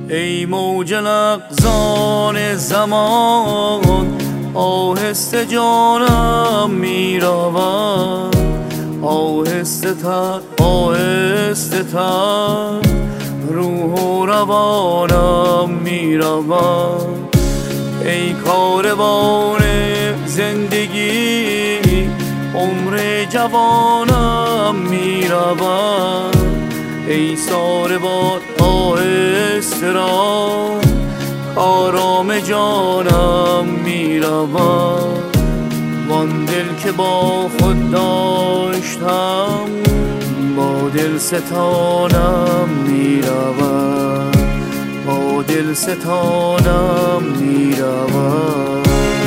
ای موج لغزان زمان، آهسته جانم میرود، آهسته تر آهسته تر روح و روانم میرود. ای کاروان زندگی، عمر جوانم میرود، ای ساربان آهسته راه، آرام جانم میرود. وان دل که با خود داشتم، با دل ستانم میرود، با دل ستانم میرود.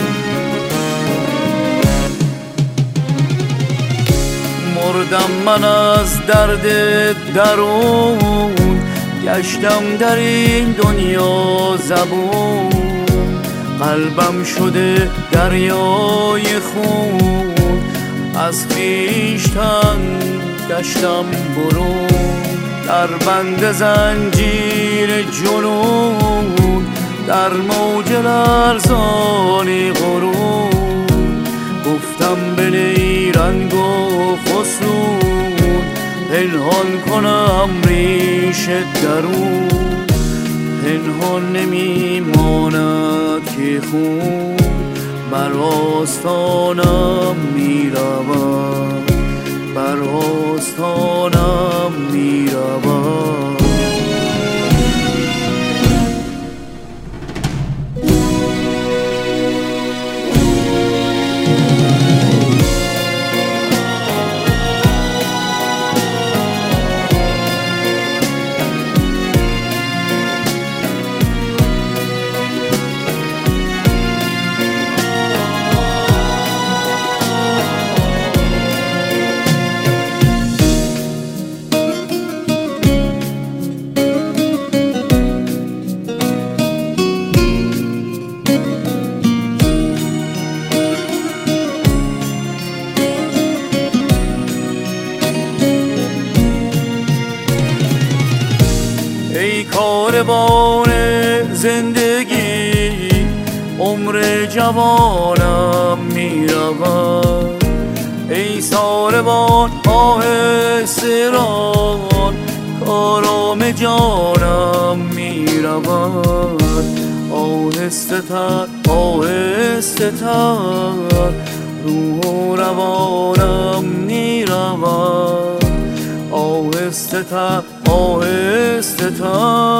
مردم من از درد درون، گشتم در این دنیا زبون، قلبم شده دریای خون، از خویشتن گشتم برون، در بند زنجیر جنون، در موج لرزان غرور، گفتم به نیرنگ و فسون، پنهان کنم ریش درون، پنهان نمیماند که خون بر آستانم میرود، بر آستانم میرود. ای کاروان زندگی، عمر جوانم میرود، ای ساربان آهسته ران، آرام جانم میرود، آهسته تر آهسته تر روح و روانم میرود، آهسته تر آهسته تر